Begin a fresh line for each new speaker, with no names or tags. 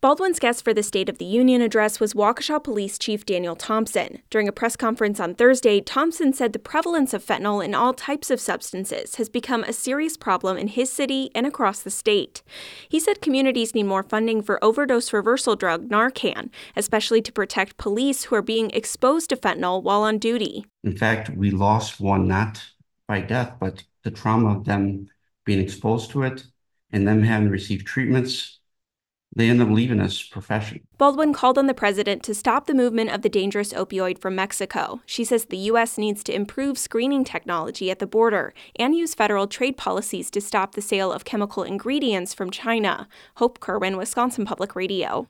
Baldwin's guest for the State of the Union address was Waukesha Police Chief Daniel Thompson. During a press conference on Thursday, Thompson said the prevalence of fentanyl in all types of substances has become a serious problem in his city and across the state. He said communities need more funding for overdose reversal drug Narcan, especially to protect police who are being exposed to fentanyl while on duty.
In fact, we lost one not by death, but the trauma of them being exposed to it and them having received treatments. They end up leaving this profession.
Baldwin called on the president to stop the movement of the dangerous opioid from Mexico. She says the U.S. needs to improve screening technology at the border and use federal trade policies to stop the sale of chemical ingredients from China. Hope Kerwin, Wisconsin Public Radio.